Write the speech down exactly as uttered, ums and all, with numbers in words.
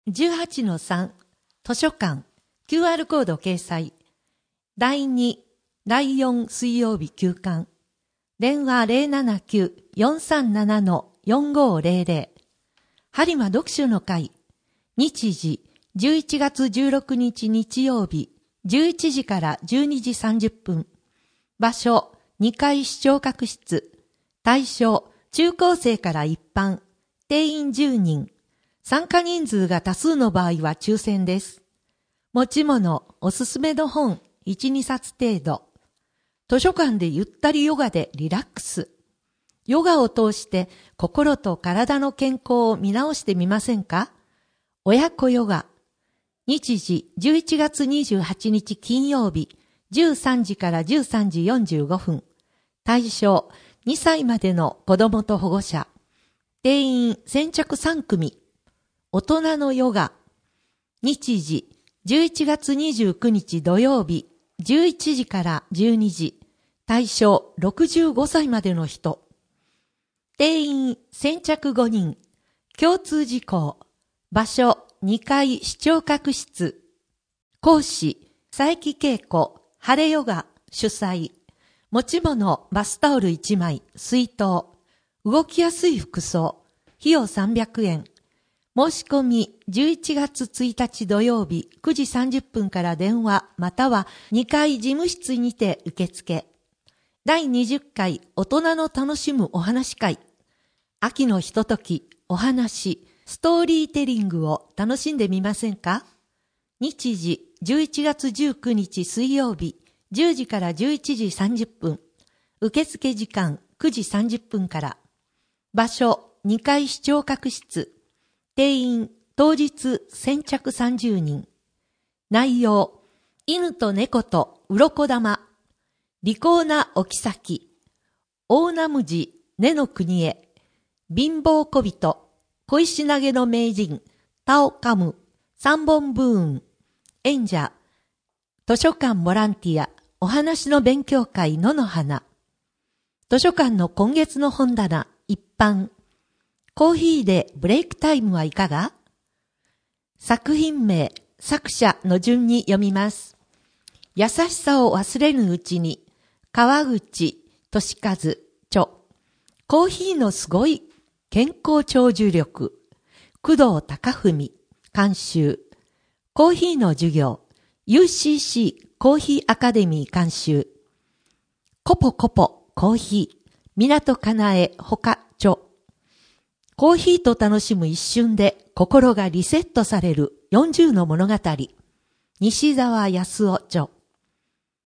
じゅうはちのさん 図書館 キューアール コード掲載だいにだいよん水曜日休館電話 ゼロななきゅう よんさんなな よんごゼロゼロ 播磨読書の会日時じゅういちがつじゅうろくにち日曜日じゅういちじからじゅうにじさんじゅっぷん場所にかい視聴覚室対象中高生から一般定員じゅうにん参加人数が多数の場合は抽選です。持ち物、おすすめの本、いち、にさつ程度。図書館でゆったりヨガでリラックス。ヨガを通して心と体の健康を見直してみませんか？親子ヨガ。日時じゅういちがつにじゅうはちにち金曜日、じゅうさんじからじゅうさんじよんじゅうごふん。対象、にさいまでの子供と保護者。定員先着さんくみ。大人のヨガ。日時、じゅういちがつにじゅうくにち土曜日、じゅういちじからじゅうにじ。対象、ろくじゅうごさいまでの人。定員先着ごにん。共通事項。場所、にかい視聴覚室。講師、佐伯恵子、晴れヨガ、主催。持ち物、バスタオルいちまい、水筒。動きやすい服装。費用さんびゃくえん。申し込みじゅういちがつついたち土曜日くじさんじゅっぷんから電話またはにかい事務室にて受付。だいにじゅっかい大人の楽しむお話会。秋のひととき、お話、ストーリーテリングを楽しんでみませんか？日時じゅういちがつじゅうくにち水曜日じゅうじからじゅういちじさんじゅっぷん。受付時間くじさんじゅっぷんから。場所にかい視聴覚室。定員当日先着さんじゅうにん。内容犬と猫と鱗玉。利口なお妃。大ナムジ根の国へ。貧乏小人。小石投げの名人。タオカム。三本ブーン。演者。図書館ボランティア。お話の勉強会野の花。図書館の今月の本棚。一般。コーヒーでブレイクタイムはいかが？作品名、作者の順に読みます。優しさを忘れぬうちに、川口俊和著。コーヒーのすごい健康長寿力。工藤貴文監修。コーヒーの授業。ユーシーシー コーヒーアカデミー監修。コポコポコーヒー。港かなえほか著。コーヒーと楽しむ一瞬で心がリセットされるよんじゅうの物語。西澤康夫著。